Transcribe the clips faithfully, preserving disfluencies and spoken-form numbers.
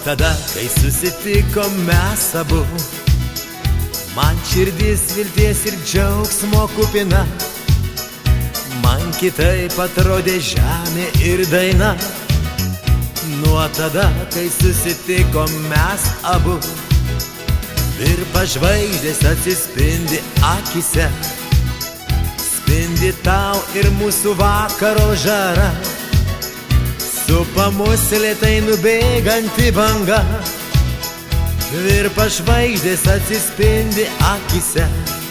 tada, kai susitikom mes abu, man širdis vilties ir džiaugsmo kupina. Man kitaip atrodė žemė ir daina. Nuo tada, kai susitikom mes abu, virpa žvaigždės atsispindi akise. Spindi tau ir mūsų vakaro žara, supa mus lėtai nubėganti banga. Virpa žvaigždės atsispindi akise,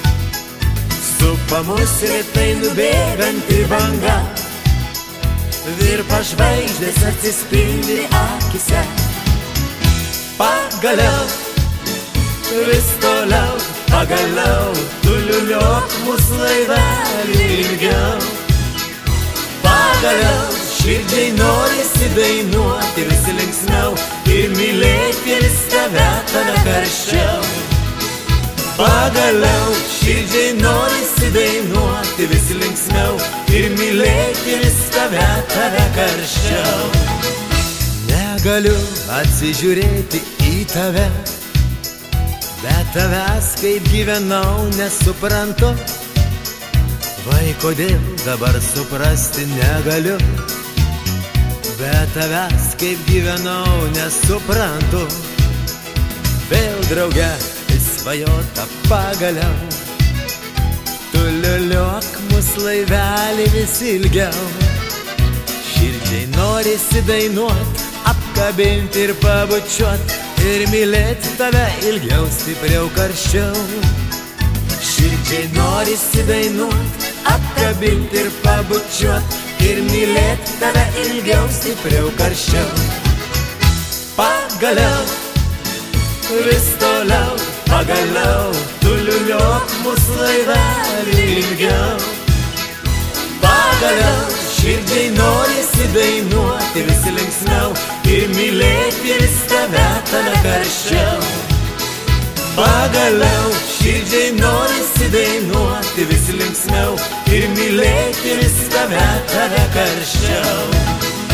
supa mus lėtai nubėganti banga. Virpa žvaigždės atsispindi akise. Pagaliau, vis toliau, pagaliau, tu liuliok mūsų laivelį ilgiau. Pagaliau, širdžiai norisi dainuoti vis linksmiau ir mylėti vis tave tave karščiau. Pagaliau, širdžiai norisi dainuoti vis linksmiau ir mylėti vis tave tave karščiau. Negaliu atsižiūrėti į tave, bet tavęs kaip gyvenau nesuprantu. Vai kodėl dabar suprasti negaliu, bet tavęs kaip gyvenau nesuprantu. Vėl drauge svajota pagaliau, tu liuliok mus laivelį vis ilgiau. Širdžiai norisi dainuot, apkabinti ir pabučiuot ir mylėti tave ilgiau, stipriau, karščiau. Širdžiai norisi dainuot, apkabinti ir pabučiuot ir mylėti tave ilgiau, stipriau, karščiau. Pagaliau, vis toliau, pagaliau, tu liuliok mūsų laivelį ilgiau. Pagaliau, širdžiai norisi dainuoti vis linksmiau ir mylėti vis tave tave karščiau. Pagaliau, širdžiai norisi dainuoti vis linksmiau ir mylėti vis tave tave karščiau.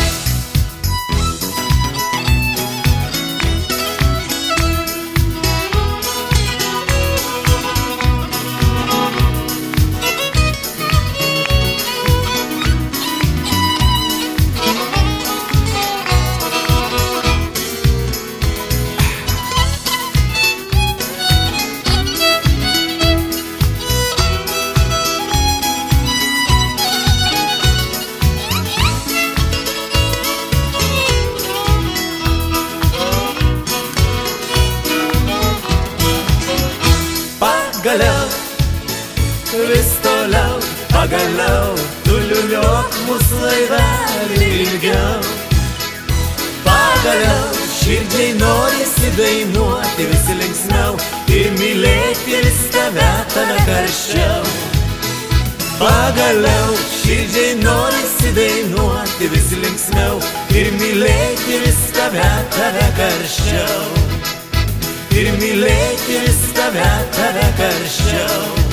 Pagaliau, vis toliau, pagaliau, tu liuliok mūsų laivelį ilgiau. Pagaliau, širdžiai norisi dainuoti vis linksmiau ir mylėti vis tave tave karščiau. Pagaliau, širdžiai norisi dainuoti vis linksmiau ir mylėti vis tave tave karščiau. Ir mylėti vis tave tave karščiau.